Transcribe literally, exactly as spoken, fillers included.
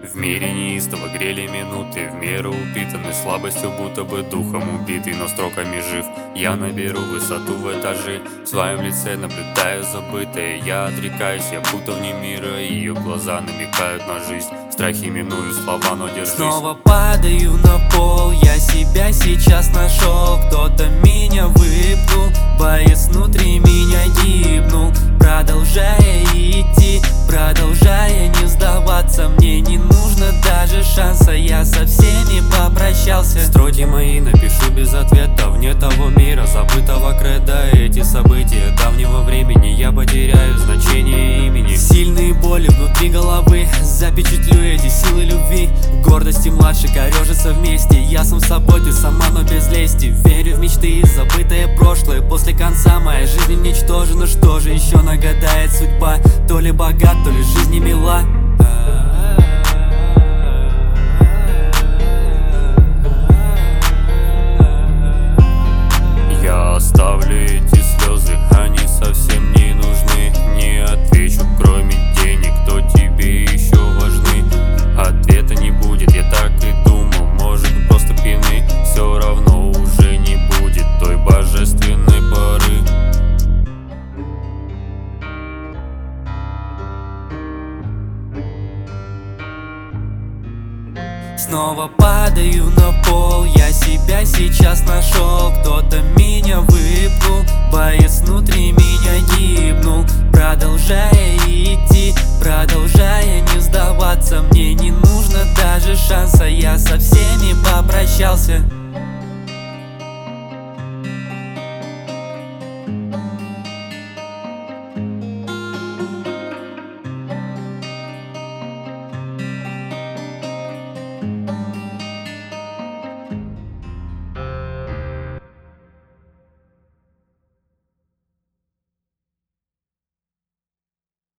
В мире неистово грели минуты, в меру упитанный слабостью, будто бы духом убитый, но строками жив. Я наберу высоту в этажи, в своем лице наблюдаю забытое. Я отрекаюсь, я будто вне мира, ее глаза намекают на жизнь. В страхе миную слова, но держись. Снова падаю на пол, я себя сейчас нашел. Кто-то меня выпнул, боец внутри меня гибнул. Продолжая идти, продолжая не сдаваться, мне не нужно даже шанса, я со всеми попрощался. Строки мои напишу без ответа, вне того мира, забытого креда. Эти события давнего времени, я потеряю значение имени. Сильные боли внутри головы, запечатлю эти силы любви. Гордости младший корежится вместе, я сам собой, ты сама, но без лести. Верю в мечты и забытое прошлое, после конца моя жизнь ничтожна. Что же еще нагадает судьба? То ли богат, то ли жизнь не мила. Я оставлю эти слезы, они совсем не нужны. Не отвечу, кроме денег, кто тебе еще важны. Ответа не будет, я так и думал, может просто пьяны. Все равно уже не будет той божественной поры. Снова падаю на пол, я себя сейчас нашел. Кто-то меня выпнул, боец внутри меня гибнул. Продолжая идти, продолжая не сдаваться, мне не нужно даже шанса, я со всеми попрощался.